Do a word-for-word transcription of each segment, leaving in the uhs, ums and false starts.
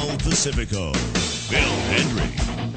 El Pacifico, Phil Hendrie.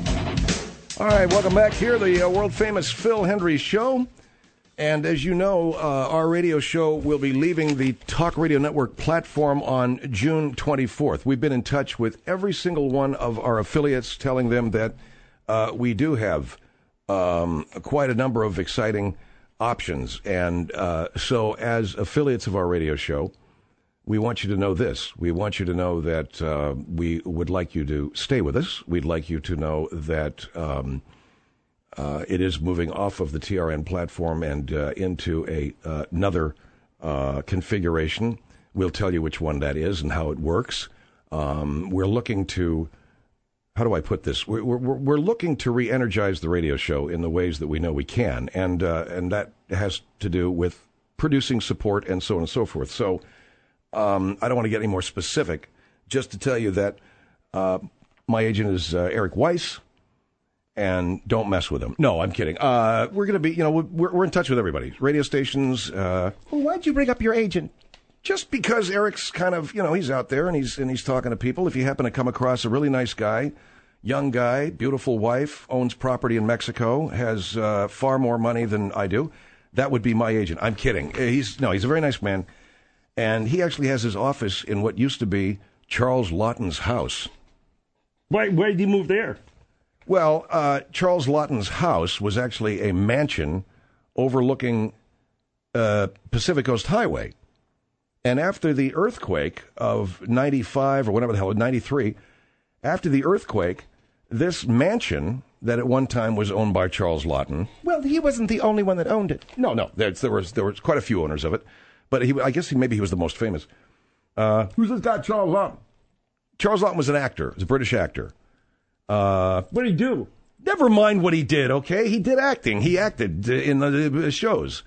All right, welcome back here, the uh, world-famous Phil Hendrie Show. And as you know, uh, our radio show will be leaving the Talk Radio Network platform on June twenty-fourth. We've been in touch with every single one of our affiliates, telling them that uh, we do have um, quite a number of exciting options. And uh, so as affiliates of our radio show, we want you to know this. We want you to know that uh, we would like you to stay with us. We'd like you to know that um, uh, it is moving off of the T R N platform and uh, into a uh, another uh, configuration. We'll tell you which one that is and how it works. Um, we're looking to, how do I put this? We're, we're, we're looking to re-energize the radio show in the ways that we know we can, and uh, and that has to do with producing support and so on and so forth. So. Um, I don't want to get any more specific, just to tell you that uh, my agent is uh, Eric Weiss, and don't mess with him. No, I'm kidding. Uh, we're going to be, you know, we're, we're in touch with everybody. Radio stations. Uh, well, why'd you bring up your agent? Just because Eric's kind of, you know, he's out there and he's and he's talking to people. If you happen to come across a really nice guy, young guy, beautiful wife, owns property in Mexico, has uh, far more money than I do, that would be my agent. I'm kidding. He's no, he's a very nice man. And he actually has his office in what used to be Charles Laughton's house. Why, why did he move there? Well, uh, Charles Laughton's house was actually a mansion overlooking uh, Pacific Coast Highway. And after the earthquake of ninety-five or whatever the hell, ninety-three, after the earthquake, this mansion that at one time was owned by Charles Laughton. Well, he wasn't the only one that owned it. No, no, there, there was there was quite a few owners of it. But he, I guess he, maybe he was the most famous. Uh, Who's this guy, Charles Laughton? Charles Laughton was an actor. He was a British actor. Uh, what did he do? Never mind what he did, okay? He did acting. He acted in the, the shows.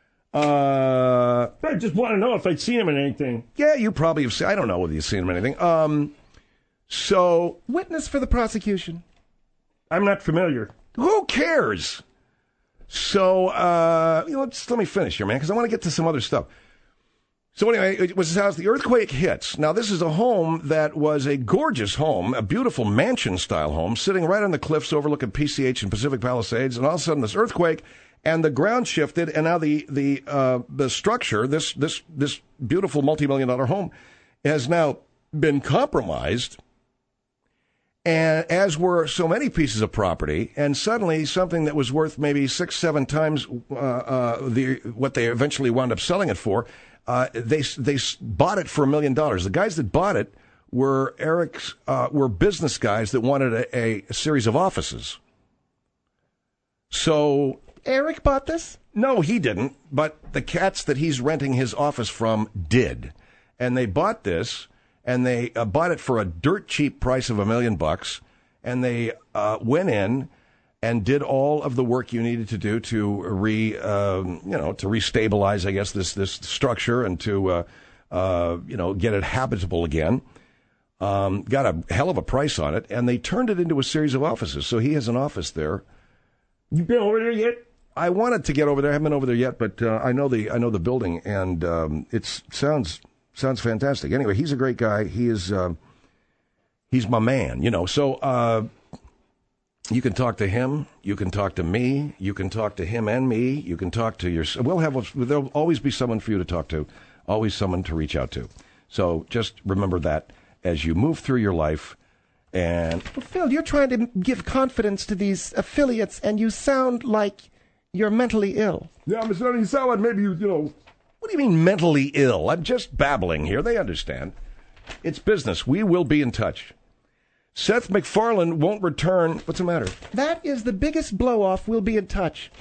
Uh, I just want to know if I'd seen him in anything. Yeah, you probably have seen. I don't know whether you've seen him in anything. Um, so... Witness for the prosecution. I'm not familiar. Who cares? So, uh, you know, just let me finish here, man, because I want to get to some other stuff. So anyway, it was his house. The earthquake hits. Now, this is a home that was a gorgeous home, a beautiful mansion-style home, sitting right on the cliffs overlooking P C H and Pacific Palisades. And all of a sudden, this earthquake, and the ground shifted, and now the the uh, the structure, this this this beautiful multi-million dollar home, has now been compromised. And as were so many pieces of property, and suddenly something that was worth maybe six, seven times uh, uh, the what they eventually wound up selling it for. Uh, they they bought it for a million dollars. The guys that bought it were Eric's uh, were business guys that wanted a, a, a series of offices. So Eric bought this? No, he didn't. But the cats that he's renting his office from did, and they bought this, and they uh, bought it for a dirt cheap price of a million bucks, and they uh, went in and did all of the work you needed to do to re, um, you know, to restabilize, I guess, this this structure and to, uh, uh, you know, get it habitable again. Um, got a hell of a price on it, and they turned it into a series of offices. So he has an office there. You been over there yet? I wanted to get over there. I haven't been over there yet, but uh, I know the I know the building, and um, it sounds sounds fantastic. Anyway, he's a great guy. He is uh, he's my man, you know. So. Uh, You can talk to him. You can talk to me. You can talk to him and me. You can talk to your. We'll have. A, there'll always be someone for you to talk to. Always someone to reach out to. So just remember that as you move through your life. And well, Phil, you're trying to give confidence to these affiliates, and you sound like you're mentally ill. Yeah, I'm starting to sound like maybe you. You know. What do you mean mentally ill? I'm just babbling here. They understand. It's business. We will be in touch. Seth MacFarlane won't return. What's the matter? That is the biggest blow-off. We'll be in touch.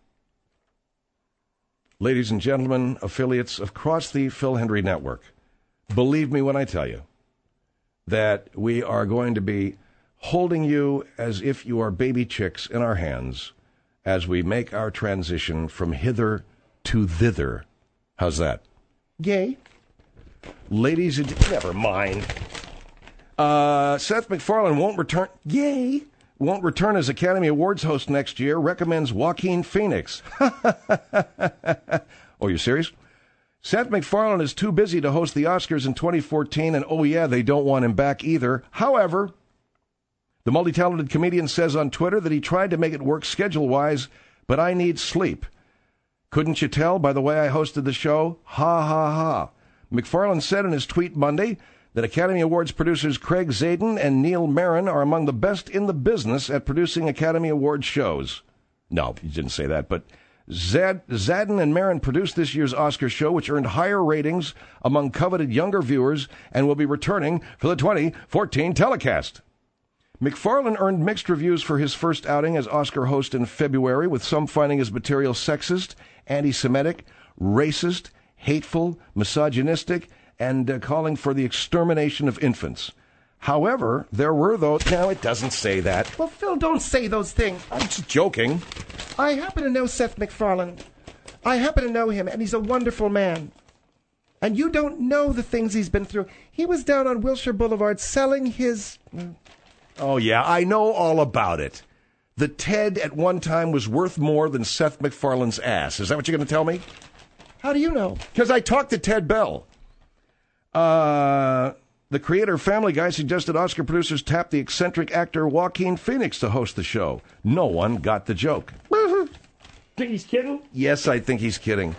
Ladies and gentlemen, affiliates across the Phil Hendrie Network, believe me when I tell you that we are going to be holding you as if you are baby chicks in our hands as we make our transition from hither to thither. How's that? Gay. Ladies and... Never mind. Uh, Seth MacFarlane won't return. Yay! Won't return as Academy Awards host next year. Recommends Joaquin Phoenix. Oh, you serious? Seth MacFarlane is too busy to host the Oscars in twenty fourteen, and oh yeah, they don't want him back either. However, the multi-talented comedian says on Twitter that he tried to make it work schedule-wise, but I need sleep. Couldn't you tell by the way I hosted the show? Ha ha ha. MacFarlane said in his tweet Monday that Academy Awards producers Craig Zadan and Neil Marin are among the best in the business at producing Academy Awards shows. No, he didn't say that, but Zad, Zadan and Marin produced this year's Oscar show, which earned higher ratings among coveted younger viewers and will be returning for the twenty fourteen telecast. MacFarlane earned mixed reviews for his first outing as Oscar host in February, with some finding his material sexist, anti-Semitic, racist, hateful, misogynistic, and uh, calling for the extermination of infants. However, there were those... Now, it doesn't say that. Well, Phil, don't say those things. I'm just joking. I happen to know Seth MacFarlane. I happen to know him, and he's a wonderful man. And you don't know the things he's been through. He was down on Wilshire Boulevard selling his... Oh, yeah, I know all about it. The Ted at one time was worth more than Seth MacFarlane's ass. Is that what you're going to tell me? How do you know? Because I talked to Ted Bell. Uh... The creator of Family Guy suggested Oscar producers tap the eccentric actor Joaquin Phoenix to host the show. No one got the joke. Think he's kidding? Yes, I think he's kidding.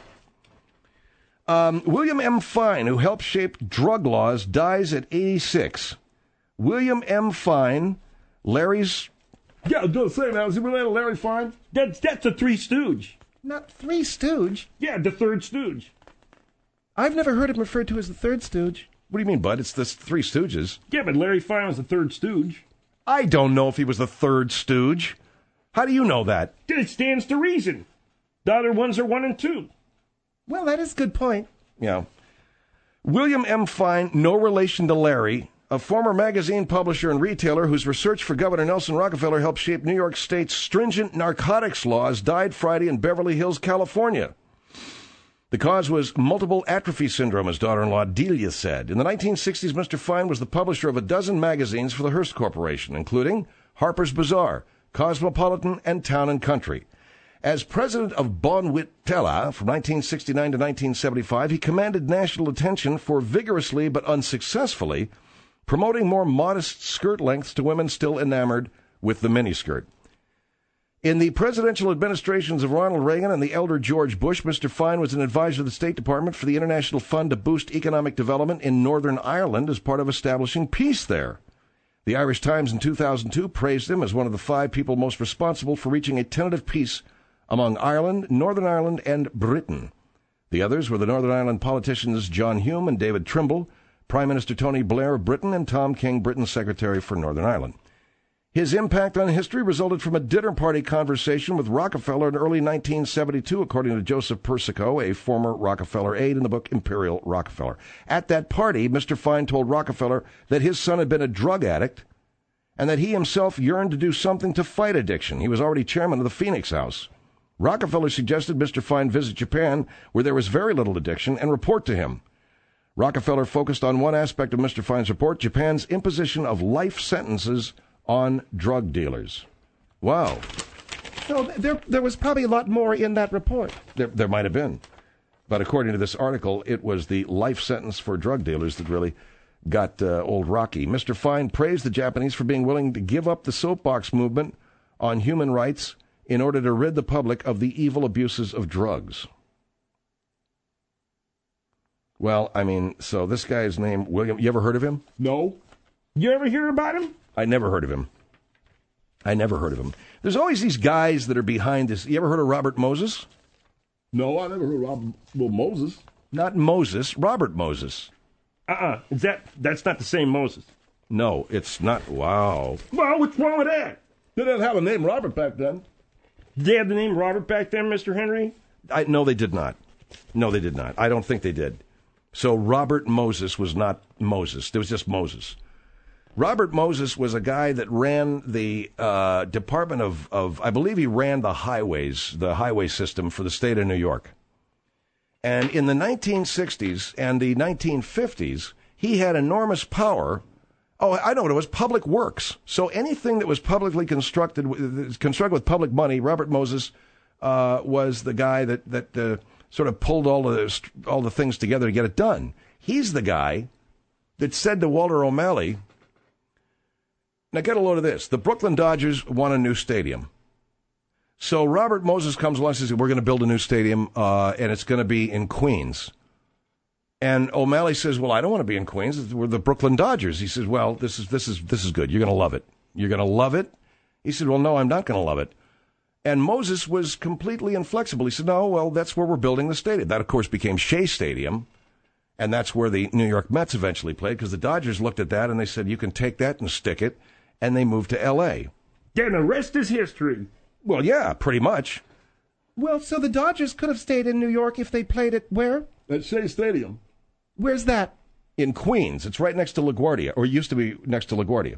Um, William M. Fine, who helped shape drug laws, dies at eighty-six. William M. Fine, Larry's... Yeah, I was going to say, man, was he related to Larry Fine? That's, that's a Three Stooge. Not Three Stooge? Yeah, the Third Stooge. I've never heard him referred to as the Third Stooge. What do you mean, bud? It's the Three Stooges. Yeah, but Larry Fine was the Third Stooge. I don't know if he was the Third Stooge. How do you know that? It stands to reason. The other ones are one and two. Well, that is a good point. Yeah. William M. Fine, no relation to Larry, a former magazine publisher and retailer whose research for Governor Nelson Rockefeller helped shape New York State's stringent narcotics laws, died Friday in Beverly Hills, California. The cause was multiple atrophy syndrome, his daughter-in-law Delia said. In the nineteen sixties, Mister Fine was the publisher of a dozen magazines for the Hearst Corporation, including Harper's Bazaar, Cosmopolitan, and Town and Country. As president of Bonwit Tela from nineteen sixty-nine to nineteen seventy-five, he commanded national attention for vigorously but unsuccessfully promoting more modest skirt lengths to women still enamored with the miniskirt. In the presidential administrations of Ronald Reagan and the elder George Bush, Mister Fine was an advisor of the State Department for the International Fund to boost economic development in Northern Ireland as part of establishing peace there. The Irish Times in two thousand two praised him as one of the five people most responsible for reaching a tentative peace among Ireland, Northern Ireland, and Britain. The others were the Northern Ireland politicians John Hume and David Trimble, Prime Minister Tony Blair of Britain, and Tom King, Britain's Secretary for Northern Ireland. His impact on history resulted from a dinner party conversation with Rockefeller in early nineteen seventy-two, according to Joseph Persico, a former Rockefeller aide in the book Imperial Rockefeller. At that party, Mister Fine told Rockefeller that his son had been a drug addict and that he himself yearned to do something to fight addiction. He was already chairman of the Phoenix House. Rockefeller suggested Mister Fine visit Japan, where there was very little addiction, and report to him. Rockefeller focused on one aspect of Mister Fine's report, Japan's imposition of life sentences on drug dealers. Wow. So there, there was probably a lot more in that report. There, there might have been. But according to this article, it was the life sentence for drug dealers that really got uh, old Rocky. Mister Fine praised the Japanese for being willing to give up the soapbox movement on human rights in order to rid the public of the evil abuses of drugs. Well, I mean, so this guy's name, William, you ever heard of him? No. You ever hear about him? I never heard of him. I never heard of him. There's always these guys that are behind this. You ever heard of Robert Moses? No, I never heard of Robert well, Moses. Not Moses, Robert Moses. Uh-uh. Is that, that's not the same Moses. No, it's not. Wow. Well, what's wrong with that? They didn't have a name Robert back then. They had the name Robert back then, Mister Henry? I, no, they did not. No, they did not. I don't think they did. So Robert Moses was not Moses. There was just Moses. Robert Moses was a guy that ran the uh, Department of, of, I believe he ran the highways, the highway system for the state of New York. And in the nineteen sixties and the nineteen fifties, he had enormous power. Oh, I know what it was, public works. So anything that was publicly constructed, constructed with public money, Robert Moses uh, was the guy that, that uh, sort of pulled all of this, all the things together to get it done. He's the guy that said to Walter O'Malley, now get a load of this, the Brooklyn Dodgers want a new stadium. So Robert Moses comes along and says, we're going to build a new stadium, uh, and it's going to be in Queens. And O'Malley says, well, I don't want to be in Queens. We're the Brooklyn Dodgers. He says, well, this is this is this is good. You're going to love it. You're going to love it. He said, well, no, I'm not going to love it. And Moses was completely inflexible. He said, no, well, that's where we're building the stadium. That, of course, became Shea Stadium, and that's where the New York Mets eventually played, because the Dodgers looked at that and they said, you can take that and stick it, and they moved to L A. Then the rest is history. Well, yeah, pretty much. Well, so the Dodgers could have stayed in New York if they played at where? At Shea Stadium. Where's that? In Queens. It's right next to LaGuardia, or it used to be next to LaGuardia.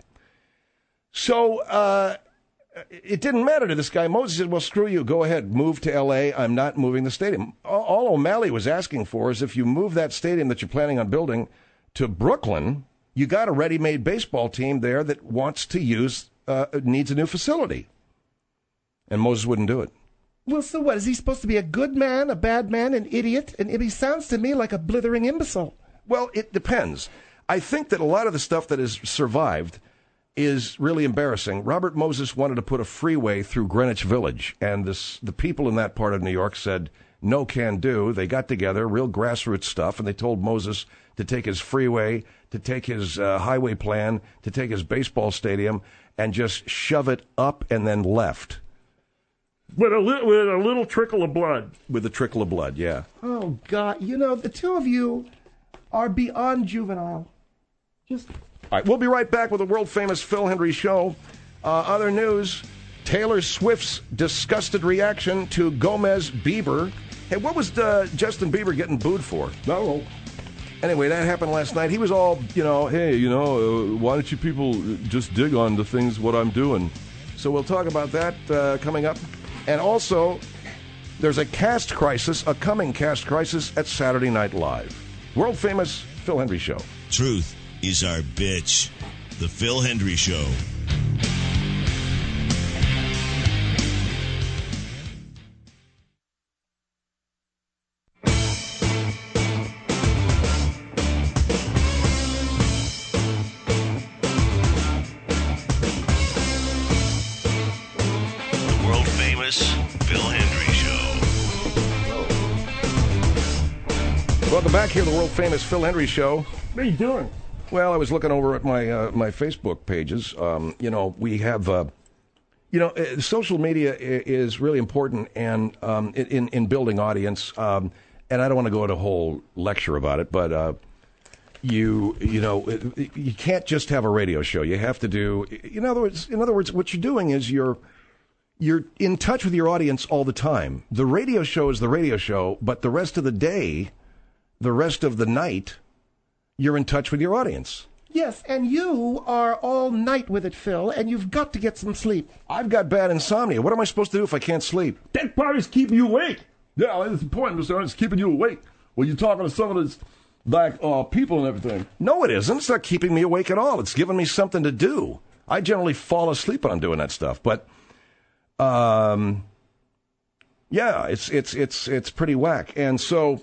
So uh, it didn't matter to this guy. Moses said, well, screw you. Go ahead. Move to L A. I'm not moving the stadium. All, all O'Malley was asking for is if you move that stadium that you're planning on building to Brooklyn, you got a ready-made baseball team there that wants to use, uh, needs a new facility. And Moses wouldn't do it. Well, so what? Is he supposed to be a good man, a bad man, an idiot? And he sounds to me like a blithering imbecile. Well, it depends. I think that a lot of the stuff that has survived is really embarrassing. Robert Moses wanted to put a freeway through Greenwich Village, and this, the people in that part of New York said, no can do. They got together, real grassroots stuff, and they told Moses to take his freeway, to take his uh, highway plan, to take his baseball stadium, and just shove it up and then left. With a, li- with a little trickle of blood. With a trickle of blood, yeah. Oh, God. You know, the two of you are beyond juvenile. Just... All right, we'll be right back with the world-famous Phil Hendry Show. Uh, other news, Taylor Swift's disgusted reaction to Gomez Bieber. Hey, what was uh, Justin Bieber getting booed for? No. Anyway, that happened last night. He was all, you know, hey, you know, uh, why don't you people just dig on the things, what I'm doing? So we'll talk about that uh, coming up. And also, there's a cast crisis, a coming cast crisis at Saturday Night Live. World-famous Phil Hendry Show. Truth is our bitch. The Phil Hendry Show. Phil Hendry Show. Welcome back here to the world-famous Phil Hendry Show. What are you doing? Well, I was looking over at my uh, my Facebook pages. Um, you know, we have, uh, you know, uh, social media is really important and um, in in building audience. Um, and I don't want to go into a whole lecture about it, but uh, you you know, you can't just have a radio show. You have to do. In other words, in other words, what you're doing is you're. You're in touch with your audience all the time. The radio show is the radio show, but the rest of the day, the rest of the night, you're in touch with your audience. Yes, and you are all night with it, Phil, and you've got to get some sleep. I've got bad insomnia. What am I supposed to do if I can't sleep? That part is keeping you awake. Yeah, that's the point, Mister Ernst. It's keeping you awake. When you're talking to some of these, like, uh, people and everything. No, it isn't. It's not keeping me awake at all. It's giving me something to do. I generally fall asleep when I'm doing that stuff, but... Um, yeah, it's, it's, it's, it's pretty whack. And so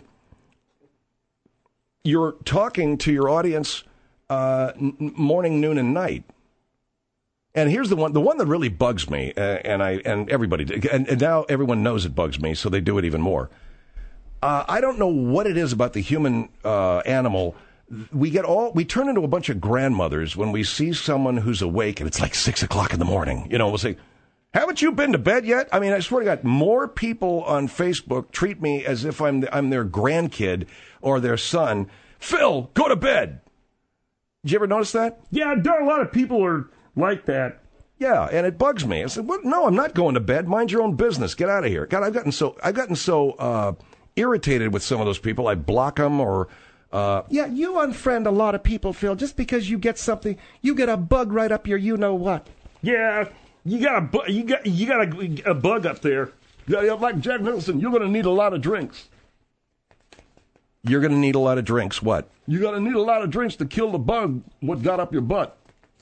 you're talking to your audience, uh, n- morning, noon, and night. And here's the one, the one that really bugs me, uh, and I, and everybody, and, and now everyone knows it bugs me, so they do it even more. Uh, I don't know what it is about the human, uh, animal. We get all, we turn into a bunch of grandmothers when we see someone who's awake and it's like six o'clock in the morning. You know, we'll say, haven't you been to bed yet? I mean, I swear to God, more people on Facebook treat me as if I'm I'm their grandkid or their son. Phil, go to bed. Did you ever notice that? Yeah, there are a lot of people are like that. Yeah, and it bugs me. I said, well, no, I'm not going to bed. Mind your own business. Get out of here. God, I've gotten so I've gotten so uh, irritated with some of those people. I block them or. Uh, yeah, you unfriend a lot of people, Phil, just because you get something. You get a bug right up your you know what. Yeah. You got a bu- you got you got a, a bug up there. Yeah, yeah, like Jack Nicholson, you're going to need a lot of drinks. You're going to need a lot of drinks. What? You're going to need a lot of drinks to kill the bug what got up your butt.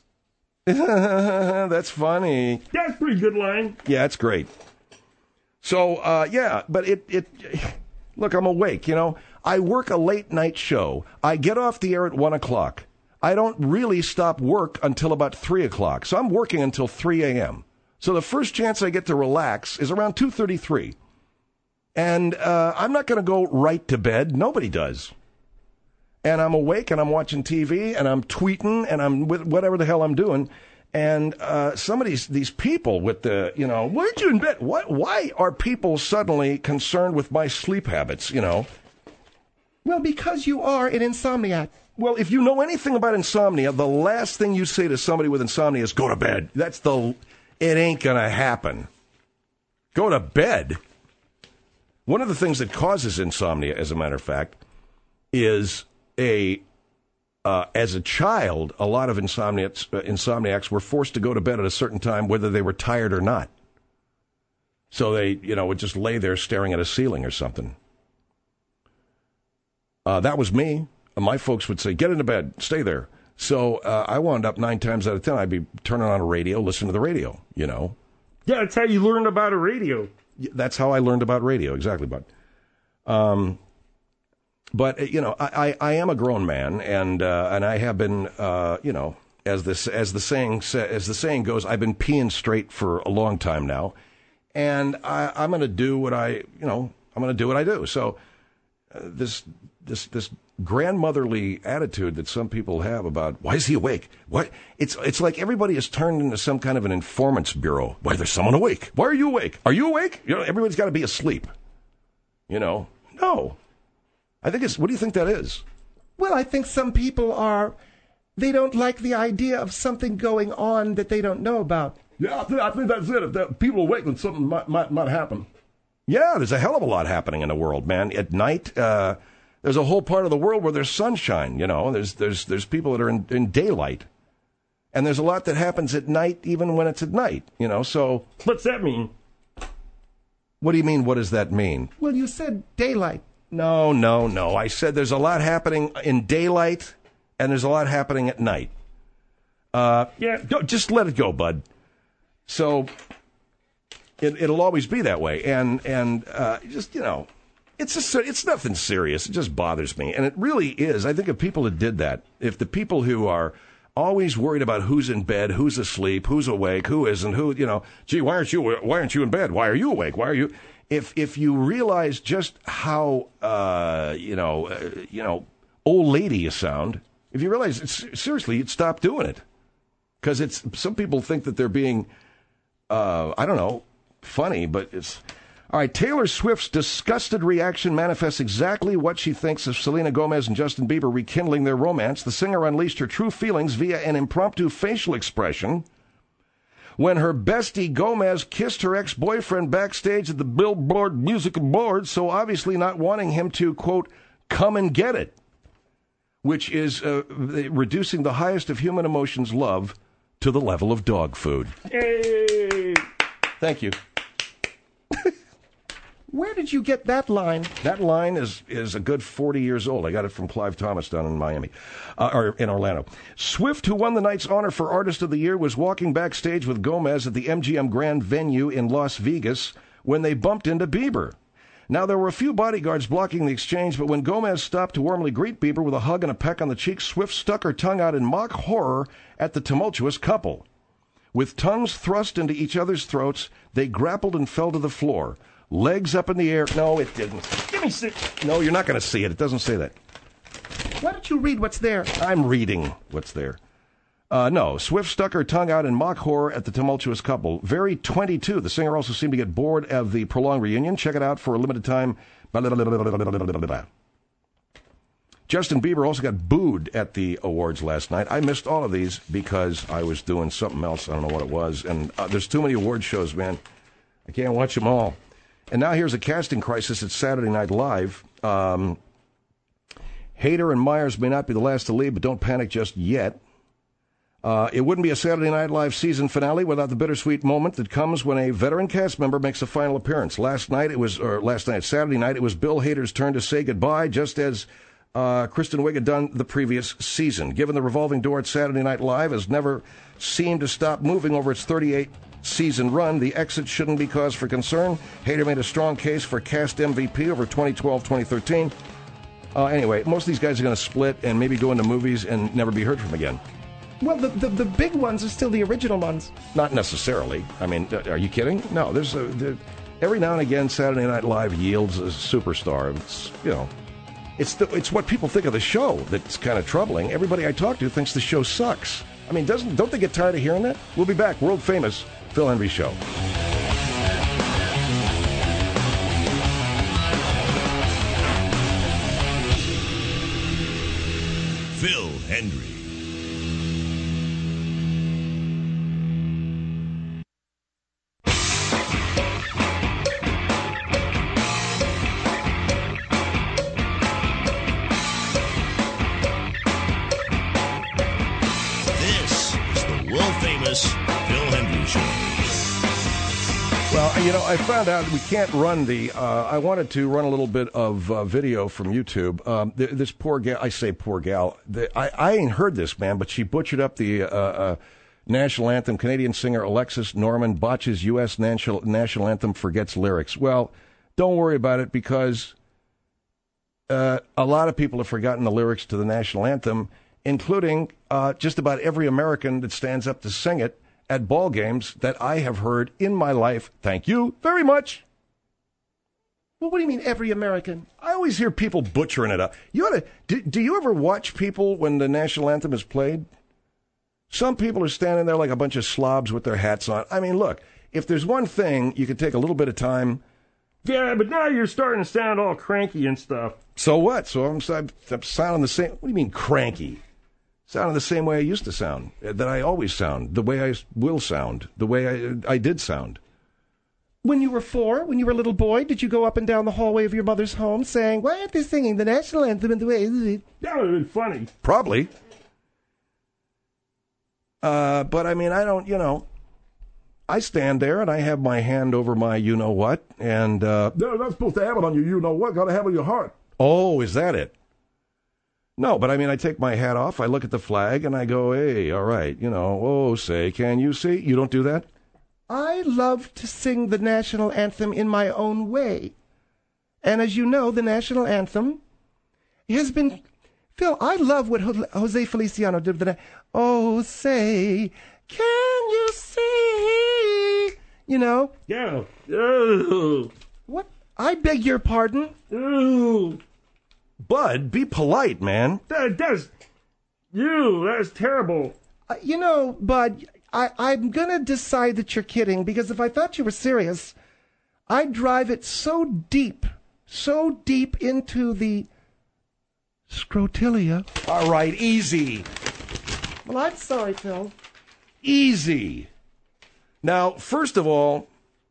That's funny. That's a pretty good line. Yeah, it's great. So, uh, yeah, but it, it Look, I'm awake, you know. I work a late night show. I get off the air at one o'clock. I don't really stop work until about three o'clock. So I'm working until three a.m. So the first chance I get to relax is around two thirty-three. And uh, I'm not going to go right to bed. Nobody does. And I'm awake and I'm watching T V and I'm tweeting and I'm with whatever the hell I'm doing. And uh, some of these, these people with the, you know, why aren't you in bed? What, why are people suddenly concerned with my sleep habits, you know? Well, because you are an insomniac. Well, if you know anything about insomnia, the last thing you say to somebody with insomnia is go to bed. That's the, it ain't going to happen. Go to bed. One of the things that causes insomnia, as a matter of fact, is a, uh, as a child, a lot of insomniacs, uh, insomniacs were forced to go to bed at a certain time, whether they were tired or not. So they, you know, would just lay there staring at a ceiling or something. Uh, that was me. My folks would say, get into bed, stay there. So uh, I wound up nine times out of ten, I'd be turning on a radio, listening to the radio, you know. Yeah, that's how you learned about a radio. That's how I learned about radio, exactly, bud. Um, but, you know, I, I, I am a grown man, and uh, and I have been, uh, you know, as this as the saying as the saying goes, I've been peeing straight for a long time now, and I, I'm going to do what I, you know, I'm going to do what I do. So uh, this this this grandmotherly attitude that some people have about why is he awake? What it's it's like everybody has turned into some kind of an informants bureau. Why there's someone awake? Why are you awake? Are you awake? You know, everybody's got to be asleep. You know, no. I think it's. What do you think that is? Well, I think some people are. They don't like the idea of something going on that they don't know about. Yeah, I think, I think that's it. If that, people awake, then something might, might might happen. Yeah, there's a hell of a lot happening in the world, man. At night, uh, there's a whole part of the world where there's sunshine. You know, there's there's there's people that are in, in daylight, and there's a lot that happens at night, even when it's at night. You know, so what's that mean? What do you mean? What does that mean? Well, you said daylight. No, no, no. I said there's a lot happening in daylight, and there's a lot happening at night. Uh, yeah, don't, just let it go, bud. So it, it'll always be that way, and and uh, just you know, it's just it's nothing serious. It just bothers me, and it really is. I think if people that did that, if the people who are always worried about who's in bed, who's asleep, who's awake, who isn't, who you know, gee, why aren't you why aren't you in bed? Why are you awake? Why are you? If if you realize just how uh, you know uh, you know old lady you sound, if you realize it's seriously, you'd stop doing it, because it's some people think that they're being uh, I don't know funny, but it's all right. Taylor Swift's disgusted reaction manifests exactly what she thinks of Selena Gomez and Justin Bieber rekindling their romance. The singer unleashed her true feelings via an impromptu facial expression when her bestie Gomez kissed her ex-boyfriend backstage at the Billboard Music Awards, so obviously not wanting him to, quote, come and get it, which is uh, reducing the highest of human emotions, love, to the level of dog food. Hey! Thank you. Where did you get that line? That line is, is a good forty years old. I got it from Clive Thomas down in Miami, uh, or in Orlando. Swift, who won the night's honor for Artist of the Year, was walking backstage with Gomez at the M G M Grand venue in Las Vegas when they bumped into Bieber. Now, there were a few bodyguards blocking the exchange, but when Gomez stopped to warmly greet Bieber with a hug and a peck on the cheek, Swift stuck her tongue out in mock horror at the tumultuous couple. With tongues thrust into each other's throats, they grappled and fell to the floor. Legs up in the air. No, it didn't. Give me six. No, you're not going to see it. It doesn't say that. Why don't you read what's there? I'm reading what's there. Uh, no, Swift stuck her tongue out in mock horror at the tumultuous couple. Very twenty-two. The singer also seemed to get bored of the prolonged reunion. Check it out for a limited time. Justin Bieber also got booed at the awards last night. I missed all of these because I was doing something else. I don't know what it was. And uh, there's too many award shows, man. I can't watch them all. And now here's a casting crisis at Saturday Night Live. Um, Hader and Myers may not be the last to leave, but don't panic just yet. Uh, it wouldn't be a Saturday Night Live season finale without the bittersweet moment that comes when a veteran cast member makes a final appearance. Last night it was, or last night, Saturday night, it was Bill Hader's turn to say goodbye, just as uh, Kristen Wiig had done the previous season. Given the revolving door at Saturday Night Live has never seemed to stop moving over its thirty-eight season run. The exit shouldn't be cause for concern. Hader made a strong case for cast M V P over twenty twelve twenty thirteen. Uh, anyway, most of these guys are going to split and maybe go into movies and never be heard from again. Well, the, the, the big ones are still the original ones. Not necessarily. I mean, are you kidding? No, there's a, there, every now and again Saturday Night Live yields a superstar. It's, you know, it's the, it's what people think of the show that's kind of troubling. Everybody I talk to thinks the show sucks. I mean, doesn't don't they get tired of hearing that? We'll be back. World famous Phil Hendrie Show. Phil Hendrie. This is the world-famous Phil Hendrie Show. Well, you know, I found out we can't run the, uh, I wanted to run a little bit of uh, video from YouTube. Um, th- this poor gal, I say poor gal, the, I, I ain't heard this, man, but she butchered up the uh, uh, national anthem. Canadian singer Alexis Norman botches U S national, national anthem, forgets lyrics. Well, don't worry about it because uh, a lot of people have forgotten the lyrics to the national anthem, including uh, just about every American that stands up to sing it at ball games that I have heard in my life. Thank you very much. Well, what do you mean, every American? I always hear people butchering it up. You ought to, do, do you ever watch people when the national anthem is played? Some people are standing there like a bunch of slobs with their hats on. I mean, look, if there's one thing, you could take a little bit of time. Yeah, but now you're starting to sound all cranky and stuff. So what? So I'm, I'm sounding the same. What do you mean cranky? Sounding the same way I used to sound, that I always sound, the way I will sound, the way I, I did sound. When you were four, when you were a little boy, did you go up and down the hallway of your mother's home saying, why aren't they singing the national anthem in the way? That would have been funny. Probably. Uh, but, I mean, I don't, you know, I stand there and I have my hand over my you-know-what, and... Uh, No, you're not supposed to have it on you. You know what? Got to have it on your heart. Oh, is that it? No, but I mean, I take my hat off, I look at the flag, and I go, hey, all right, you know, oh, say, can you see? You don't do that? I love to sing the national anthem in my own way. And as you know, the national anthem has been... Phil, I love what Jose Feliciano did with the... Oh, say, can you see? You know? Yeah. Ooh. What? I beg your pardon? Ooh. Bud, be polite, man. That, that's... You, that's terrible. Uh, you know, Bud, I, I'm going to decide that you're kidding, because if I thought you were serious, I'd drive it so deep, so deep into the scrotilia. All right, easy. Well, I'm sorry, Phil. Easy. Now, first of all,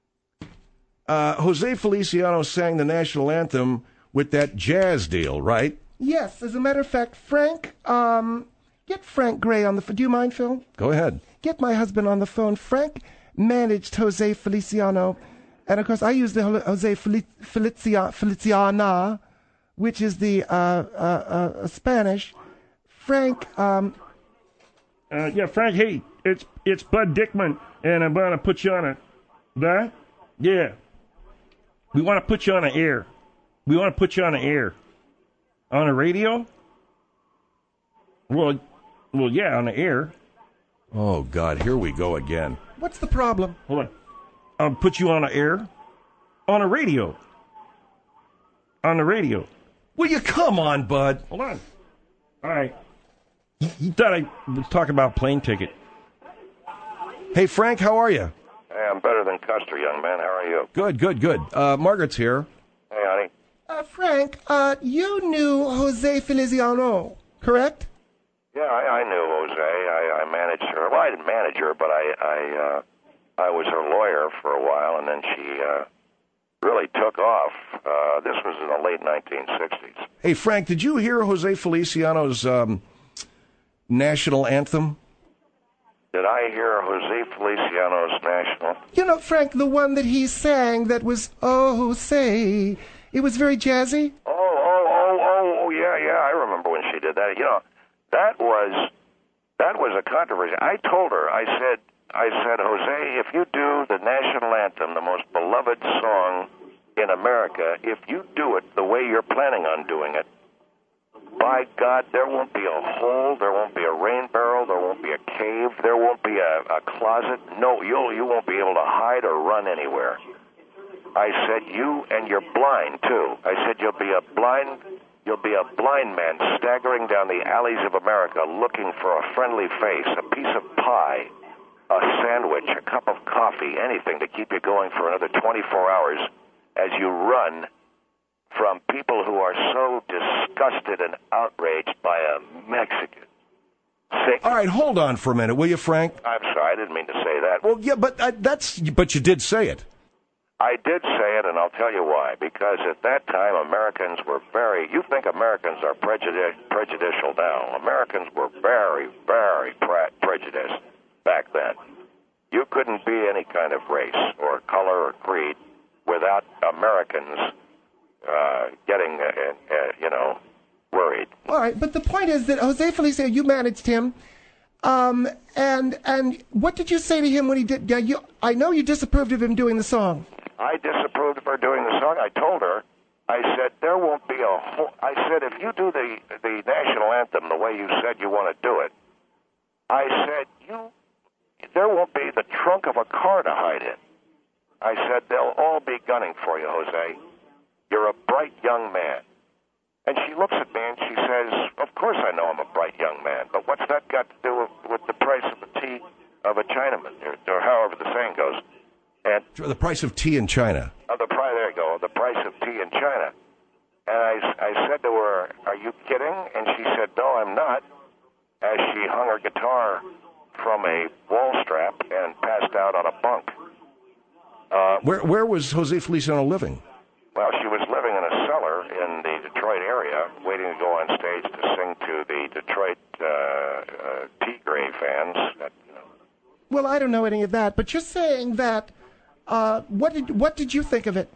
uh, Jose Feliciano sang the national anthem with that jazz deal, right? Yes, as a matter of fact, Frank, um, get Frank Gray on the phone. Do you mind, Phil? Go ahead. Get my husband on the phone. Frank managed Jose Feliciano, and of course I used the Jose Felicia, Felicia, Feliciana, which is the uh, uh, uh, Spanish. Frank, um... Uh, yeah, Frank, hey, it's it's Bud Dickman, and I'm going to put you on a... That? Yeah. We want to put you on the air. We want to put you on the air. On the radio? Well, well, yeah, on the air. Oh, God, here we go again. What's the problem? Hold on. I'll put you on the air. On the radio. On the radio. Will you come on, Bud? Hold on. All right. You thought I was talking about plane ticket. Hey, Frank, how are you? Hey, I'm better than Custer, young man. How are you? Good, good, good. Uh, Margaret's here. Hey, honey. Uh, Frank, uh, you knew Jose Feliciano, correct? Yeah, I, I knew Jose. I, I managed her. Well, I didn't manage her, but I I, uh, I was her lawyer for a while, and then she uh, really took off. Uh, this was in the late nineteen sixties. Hey, Frank, did you hear Jose Feliciano's um, national anthem? Did I hear Jose Feliciano's national? You know, Frank, the one that he sang that was, oh, say, it was very jazzy. Oh, oh, oh, oh, oh, yeah, yeah, I remember when she did that. You know, that was that was a controversy. I told her, I said, I said, Jose, if you do the national anthem, the most beloved song in America, if you do it the way you're planning on doing it, by God, there won't be a hole, there won't be a rain barrel, there won't be a cave, there won't be a, a closet. No, you'll, you won't be able to hide or run anywhere. I said, you, and you're blind, too. I said, you'll be a blind, you'll be a blind man staggering down the alleys of America looking for a friendly face, a piece of pie, a sandwich, a cup of coffee, anything to keep you going for another twenty-four hours as you run from people who are so disgusted and outraged by a Mexican. Sick. All right, hold on for a minute, will you, Frank? I'm sorry, I didn't mean to say that. Well, yeah, but uh, that's but you did say it. I did say it, and I'll tell you why. Because at that time, Americans were very... You think Americans are prejudi- prejudicial now. Americans were very, very pre- prejudiced back then. You couldn't be any kind of race or color or creed without Americans uh, getting, uh, uh, you know, worried. All right, but the point is that Jose Feliciano, you managed him, um, and and what did you say to him when he did? Yeah, you, I know you disapproved of him doing the song. I disapproved of her doing the song. I told her, I said, there won't be a whole... I said, if you do the, the national anthem the way you said you want to do it, I said, you, there won't be the trunk of a car to hide in. I said, they'll all be gunning for you, Jose. You're a bright young man. And she looks at me and she says, of course I know I'm a bright young man, but what's that got to do with, with the price of the tea of a Chinaman, or, or however the saying goes? And the price of tea in China. Oh, the price, there you go, the price of tea in China. And I, I said to her, are you kidding? And she said, no, I'm not, as she hung her guitar from a wall strap and passed out on a bunk. Uh, where where was Jose Feliciano living? Well, she was living in a cellar in the Detroit area, waiting to go on stage to sing to the Detroit uh, uh, Tigre fans. That, you know. Well, I don't know any of that, but you're saying that... Uh, what did what did you think of it?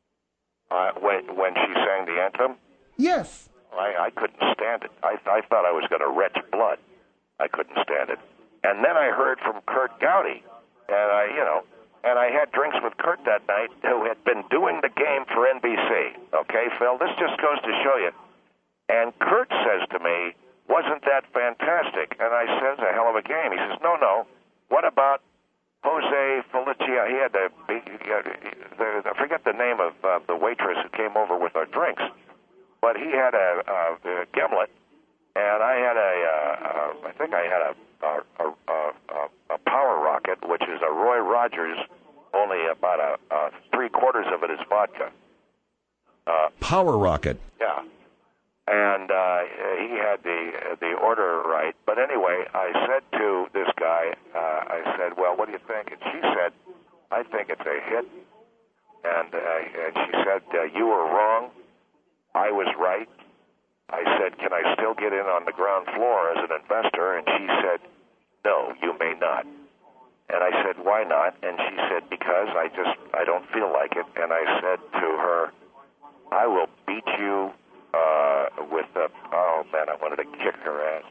Uh, when when she sang the anthem? Yes. I, I couldn't stand it. I I thought I was going to retch blood. I couldn't stand it. And then I heard from Kurt Gowdy, and I you know, and I had drinks with Kurt that night, who had been doing the game for N B C. Okay, Phil, this just goes to show you. And Kurt says to me, "Wasn't that fantastic?" And I says, "A hell of a game." He says, "No, no. What about Jose Feliciano?" He had to be, the, I forget the name of uh, the waitress who came over with our drinks, but he had a, a, a gimlet, and I had a, uh, I think I had a, a, a, a, a power rocket, which is a Roy Rogers, only about a, a three quarters of it is vodka. Uh, power rocket. Yeah. And uh, he had the uh, the order right. But anyway, I said to this guy, uh, I said, well, what do you think? And she said, I think it's a hit. And, uh, and she said, uh, you were wrong. I was right. I said, can I still get in on the ground floor as an investor? And she said, no, you may not. And I said, why not? And she said, because I just, I don't feel like it. And I said to her, I will beat you Uh, with the, oh man, I wanted to kick her ass.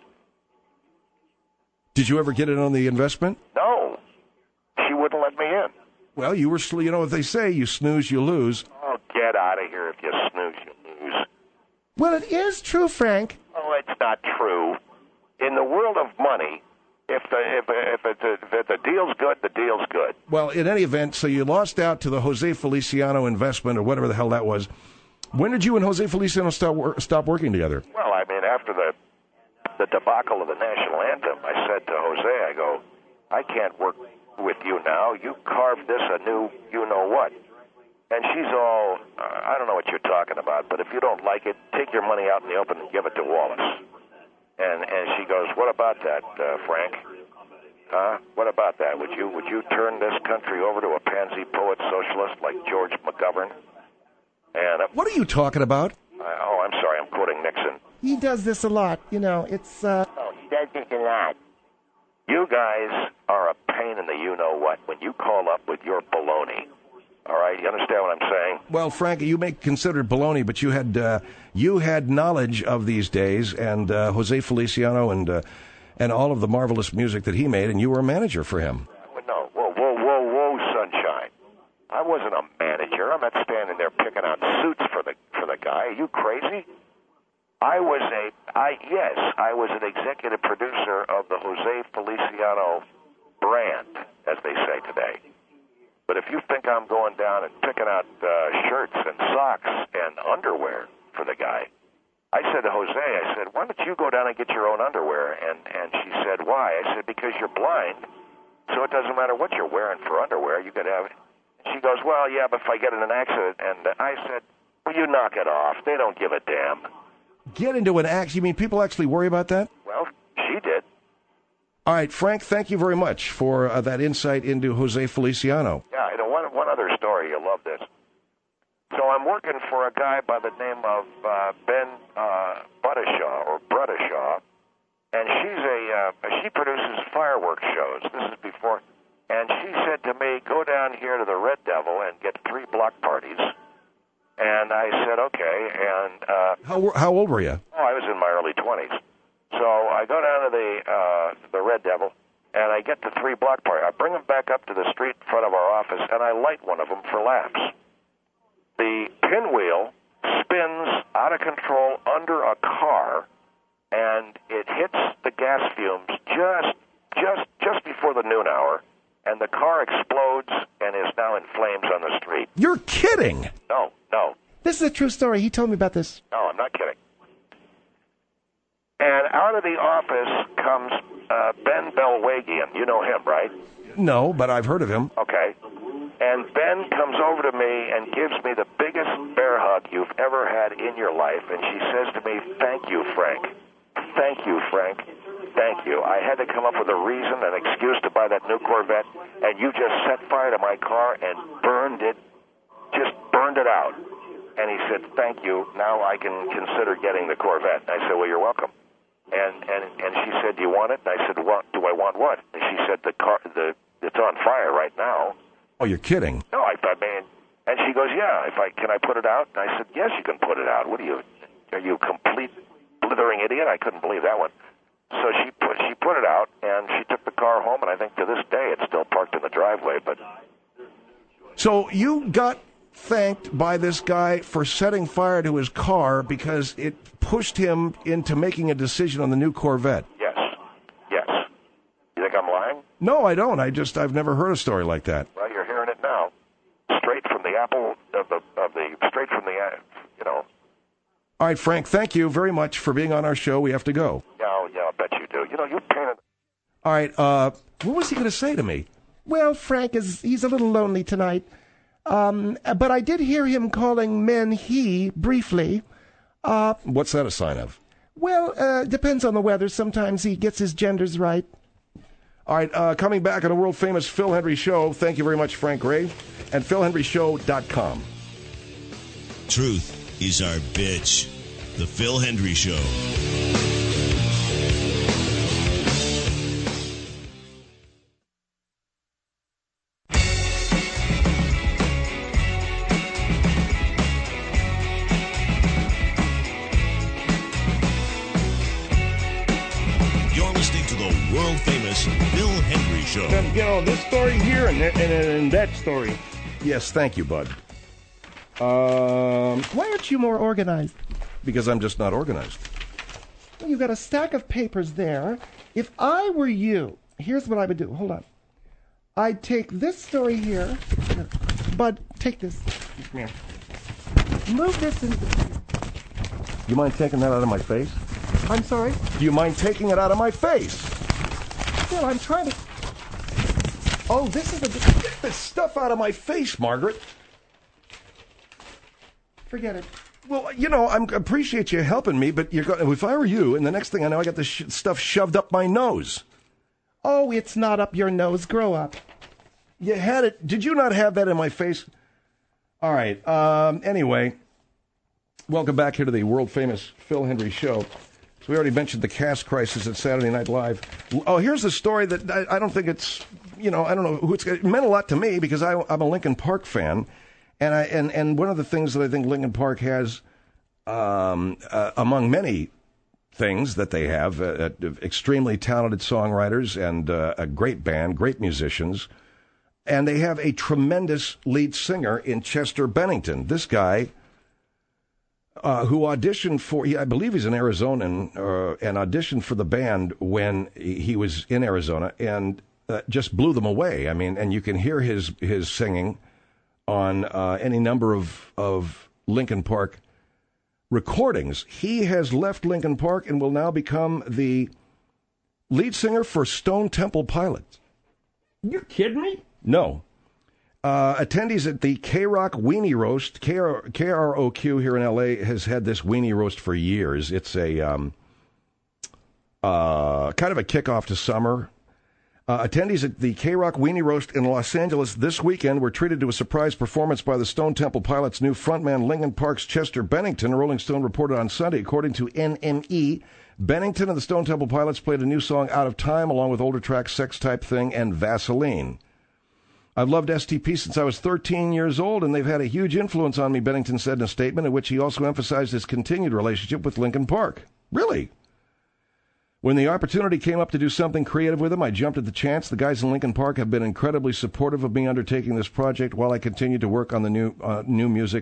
Did you ever get in on the investment? No, she wouldn't let me in. Well, you were, you know what they say, you snooze, you lose. Oh, get out of here if you snooze, you lose. Well, it is true, Frank. Oh, it's not true. In the world of money, if the if if, it's a, if the deal's good, the deal's good. Well, in any event, so you lost out to the Jose Feliciano investment or whatever the hell that was. When did you and Jose Feliciano stop, wor- stop working together? Well, I mean, after the the debacle of the national anthem, I said to Jose, I go, I can't work with you now. You carved this a new you-know-what. And she's all, uh, I don't know what you're talking about, but if you don't like it, take your money out in the open and give it to Wallace. And and she goes, what about that, uh, Frank? Huh? What about that? Would you would you turn this country over to a pansy poet socialist like George McGovern? And, uh, what are you talking about? Uh, oh, I'm sorry. I'm quoting Nixon. He does this a lot. You know, it's... Uh... Oh, he does this a lot. You guys are a pain in the you-know-what when you call up with your baloney. All right? You understand what I'm saying? Well, Frank, you may consider it baloney, but you had uh, you had knowledge of these days, and uh, Jose Feliciano and uh, and all of the marvelous music that he made, and you were a manager for him. I wasn't a manager. I'm not standing there picking out suits for the for the guy. Are you crazy? I was a, I yes, I was an executive producer of the Jose Feliciano brand, as they say today. But if you think I'm going down and picking out uh, shirts and socks and underwear for the guy, I said to Jose, I said, why don't you go down and get your own underwear? And, and she said, why? I said, because you're blind, so it doesn't matter what you're wearing for underwear. You could have it. She goes, well, yeah, but if I get in an accident. And I said, well, you knock it off. They don't give a damn. Get into an accident? You mean people actually worry about that? Well, she did. All right, Frank, thank you very much for uh, that insight into Jose Feliciano. Yeah, you know, one, one other story. You'll love this. So I'm working for a guy by the name of uh, Ben uh, Buttershaw, or Bruttershaw, and she's a uh, she produces fireworks shows. This is before, and she said to me, go down here to the Red Devil and get three block parties. And I said, okay, and... Uh, how, how old were you? Oh, I was in my early twenties. So I go down to the uh, the Red Devil, and I get the three block party. I bring them back up to the street in front of our office, and I light one of them for laughs. The pinwheel spins out of control under a car, and it hits the gas fumes just just just before the noon hour, and the car explodes and is now in flames on the street. You're kidding! No, no. This is a true story. He told me about this. No, I'm not kidding. And out of the office comes uh, Ben Belwagian. You know him, right? No, but I've heard of him. Okay. And Ben comes over to me and gives me the biggest bear hug you've ever had in your life. And she says to me, thank you, Frank. Thank you, Frank. Thank you. I had to come up with a reason, an excuse to buy that new Corvette, and you just set fire to my car and burned it, just burned it out. And he said, thank you. Now I can consider getting the Corvette. I said, well, you're welcome. And, and and she said, do you want it? And I said, what, do I want what? And she said, the car, the it's on fire right now. Oh, you're kidding. No, I thought, man. And she goes, yeah, if I can I put it out? And I said, yes, you can put it out. What are you, are you a complete blithering idiot? I couldn't believe that one. So she put she put it out, and she took the car home, and I think to this day it's still parked in the driveway. But so you got thanked by this guy for setting fire to his car because it pushed him into making a decision on the new Corvette. Yes, yes. You think I'm lying? No, I don't. I just I've never heard a story like that. Well, you're hearing it now, straight from the apple of the of the straight from the you know. All right, Frank. Thank you very much for being on our show. We have to go. Yeah, yeah, I bet you do. You know, you painted. All right. Uh, what was he going to say to me? Well, Frank is he's a little lonely tonight. Um, but I did hear him calling men he briefly. Uh, What's that a sign of? Well, uh, depends on the weather. Sometimes he gets his genders right. All right, uh, coming back on a world-famous Phil Hendrie Show. Thank you very much, Frank Gray, and phil hendrie show dot com. Truth is our bitch. The Phil Hendrie Show. World-famous Phil Hendrie Show. And, you know, this story here and, and, and that story. Yes, thank you, bud. Um, Why aren't you more organized? Because I'm just not organized. Well, you've got a stack of papers there. If I were you, here's what I would do. Hold on. I'd take this story here. here. Bud, take this. Come here. Move this into the... You mind taking that out of my face? I'm sorry? Do you mind taking it out of my face? Still, I'm trying to... Oh, this is a... Get this stuff out of my face, Margaret. Forget it. Well, you know, I appreciate you helping me, but you're going, if I were you, and the next thing I know, I got this sh- stuff shoved up my nose. Oh, it's not up your nose. Grow up. You had it. Did you not have that in my face? All right. Um, anyway, welcome back here to the world-famous Phil Hendrie Show. So we already mentioned the cast crisis at Saturday Night Live. Oh, here's a story that I, I don't think it's, you know, I don't know who it's, it meant a lot to me because I, I'm a Linkin Park fan. And I and, and one of the things that I think Linkin Park has, um, uh, among many things that they have, uh, uh, extremely talented songwriters and uh, a great band, great musicians, and they have a tremendous lead singer in Chester Bennington. This guy, uh, who auditioned for, I believe he's an Arizonan, uh, and auditioned for the band when he was in Arizona, and uh, just blew them away. I mean, and you can hear his his singing on uh, any number of of Linkin Park recordings. He has left Linkin Park and will now become the lead singer for Stone Temple Pilots. You kidding me? No. Uh, attendees at the K-Rock Weenie Roast, K R O Q here in L A has had this Weenie Roast for years. It's a um, uh, kind of a kickoff to summer. Uh, attendees at the K-Rock Weenie Roast in Los Angeles this weekend were treated to a surprise performance by the Stone Temple Pilots' new frontman, Linkin Park's Chester Bennington. Rolling Stone reported on Sunday, according to N M E, Bennington and the Stone Temple Pilots played a new song, Out of Time, along with older tracks Sex Type Thing and Vaseline. I've loved S T P since I was thirteen years old, and they've had a huge influence on me, Bennington said in a statement in which he also emphasized his continued relationship with Linkin Park. Really? When the opportunity came up to do something creative with him, I jumped at the chance. The guys in Linkin Park have been incredibly supportive of me undertaking this project while I continue to work on the new uh, new music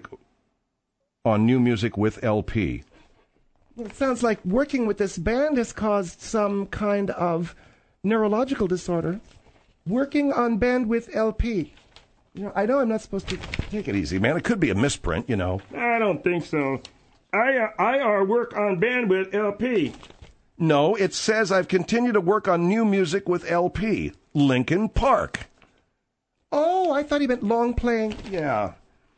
on new music with L P. Well, it sounds like working with this band has caused some kind of neurological disorder. Working on band with L P. You know, I know I'm not supposed to take it easy, man. It could be a misprint, you know. I don't think so. I uh, I uh, work on band with L P. No, it says I've continued to work on new music with L P. Linkin Park. Oh, I thought he meant long playing. Yeah.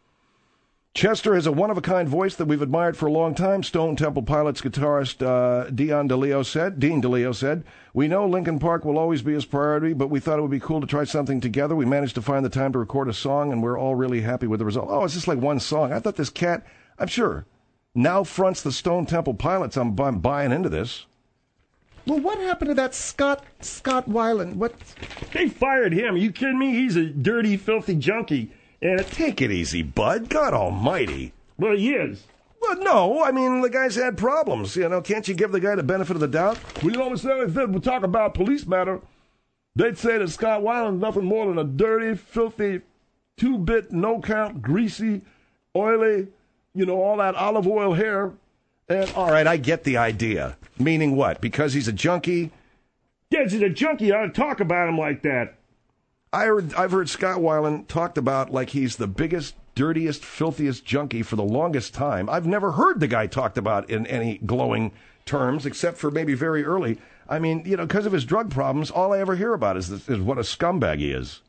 Chester has a one-of-a-kind voice that we've admired for a long time, Stone Temple Pilots guitarist uh, Dion DeLeo said. Dean DeLeo said, we know Linkin Park will always be his priority, but we thought it would be cool to try something together. We managed to find the time to record a song, and we're all really happy with the result. Oh, it's just like one song. I thought this cat, I'm sure, now fronts the Stone Temple Pilots. I'm, I'm buying into this. Well, what happened to that Scott Scott Weiland? What? They fired him. Are you kidding me? He's a dirty, filthy junkie. And it, take it easy, bud. God almighty. Well, he is. Well, no. I mean, the guy's had problems. You know, can't you give the guy the benefit of the doubt? Well, you know what I'm saying? If we talk about police matter, they'd say that Scott Weiland is nothing more than a dirty, filthy, two-bit, no-count, greasy, oily, you know, all that olive oil hair. And all right, I get the idea. Meaning what? Because he's a junkie? Yeah, he's a junkie. I ought to talk about him like that. I heard, I've heard Scott Weiland talked about like he's the biggest, dirtiest, filthiest junkie for the longest time. I've never heard the guy talked about in any glowing terms, except for maybe very early. I mean, you know, because of his drug problems, all I ever hear about is, this, is what a scumbag he is.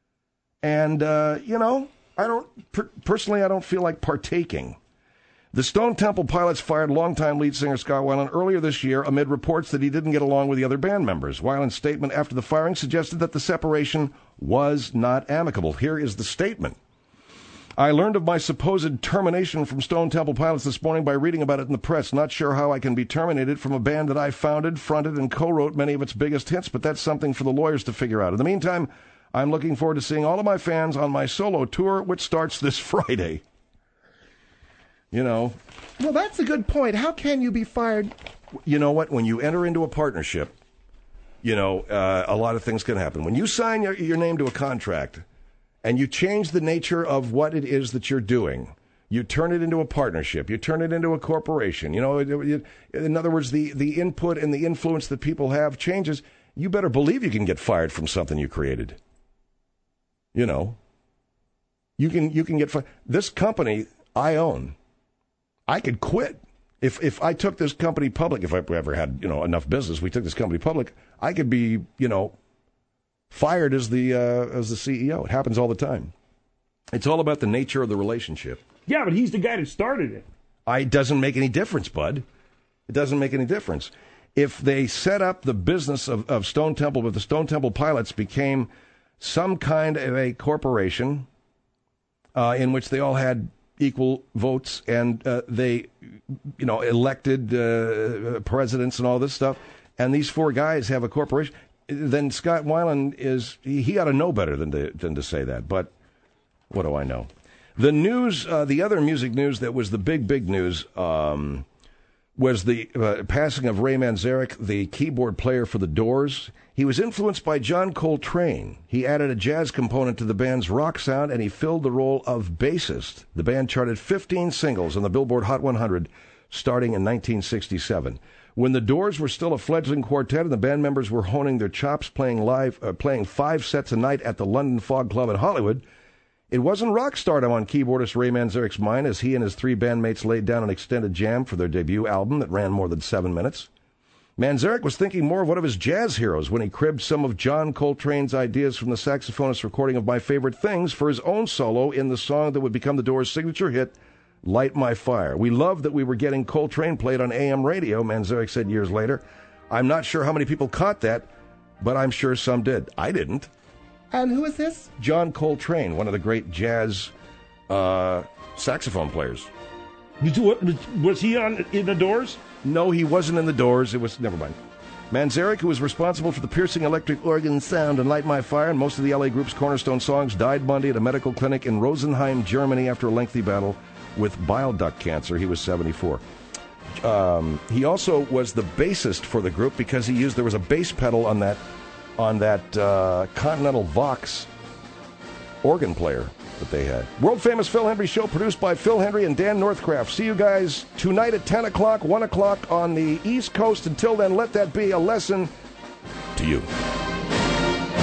And, uh, you know, I don't, per- personally, I don't feel like partaking. The Stone Temple Pilots fired longtime lead singer Scott Weiland earlier this year amid reports that he didn't get along with the other band members. Weiland's statement after the firing suggested that the separation was not amicable. Here is the statement. I learned of my supposed termination from Stone Temple Pilots this morning by reading about it in the press. Not sure how I can be terminated from a band that I founded, fronted, and co-wrote many of its biggest hits, but that's something for the lawyers to figure out. In the meantime, I'm looking forward to seeing all of my fans on my solo tour, which starts this Friday. You know. Well, that's a good point. How can you be fired? You know what? When you enter into a partnership, you know, uh, a lot of things can happen. When you sign your, your name to a contract and you change the nature of what it is that you're doing, you turn it into a partnership. You turn it into a corporation. You know, it, it, in other words, the, the input and the influence that people have changes. You better believe you can get fired from something you created. You know, you can you can get fired. This company I own. I could quit. If if I took this company public, if I ever had, you know, enough business, we took this company public, I could be, you know, fired as the uh, as the C E O. It happens all the time. It's all about the nature of the relationship. Yeah, but he's the guy that started it. I, it doesn't make any difference, bud. It doesn't make any difference. If they set up the business of, of Stone Temple, but the Stone Temple Pilots became some kind of a corporation uh, in which they all had equal votes, and uh, they, you know, elected uh, presidents and all this stuff, and these four guys have a corporation, then Scott Weiland is, he, he ought to know better than to, than to say that, but what do I know? The news, uh, the other music news that was the big, big news um, was the uh, passing of Ray Manzarek, the keyboard player for The Doors. He was influenced by John Coltrane. He added a jazz component to the band's rock sound, and he filled the role of bassist. The band charted fifteen singles on the Billboard Hot one hundred starting in nineteen sixty-seven. When The Doors were still a fledgling quartet and the band members were honing their chops playing live, uh, playing five sets a night at the London Fog Club in Hollywood, it wasn't rock stardom on keyboardist Ray Manzarek's mind as he and his three bandmates laid down an extended jam for their debut album that ran more than seven minutes. Manzarek was thinking more of one of his jazz heroes when he cribbed some of John Coltrane's ideas from the saxophonist's recording of My Favorite Things for his own solo in the song that would become The Doors' signature hit, Light My Fire. We loved that we were getting Coltrane played on A M radio, Manzarek said years later. I'm not sure how many people caught that, but I'm sure some did. I didn't. And who is this? John Coltrane, one of the great jazz uh, saxophone players. Was he on in The Doors? No, he wasn't in The Doors. It was, never mind. Manzarek, who was responsible for the piercing electric organ sound and Light My Fire and most of the L A group's cornerstone songs, died Monday at a medical clinic in Rosenheim, Germany, after a lengthy battle with bile duct cancer. He was seventy-four. Um, he also was the bassist for the group because he used, there was a bass pedal on that on that uh, Continental Vox organ player that they had. World-famous Phil Hendrie Show, produced by Phil Hendrie and Dan Northcraft. See you guys tonight at ten o'clock, one o'clock on the East Coast. Until then, let that be a lesson to you.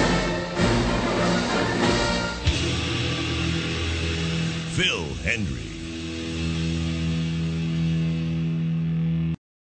Phil Hendrie.